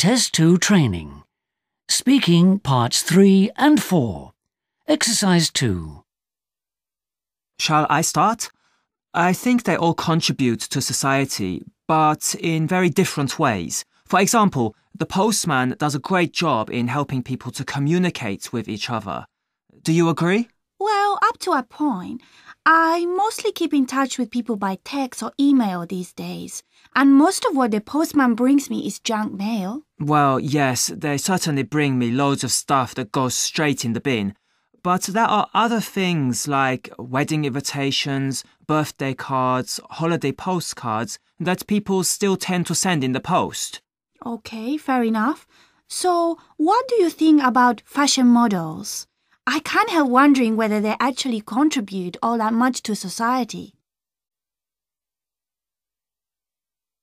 Test 2 Training. Speaking Parts 3 and 4. Exercise 2. Shall I start? I think they all contribute to society, but in very different ways. For example, the postman does a great job in helping people to communicate with each other. Do you agree? Well, up to a point. I mostly keep in touch with people by text or email these days, and most of what the postman brings me is junk mail. Well, yes, they certainly bring me loads of stuff that goes straight in the bin. But there are other things like wedding invitations, birthday cards, holiday postcards that people still tend to send in the post. Okay, fair enough. So, what do you think about fashion models? I can't help wondering whether they actually contribute all that much to society.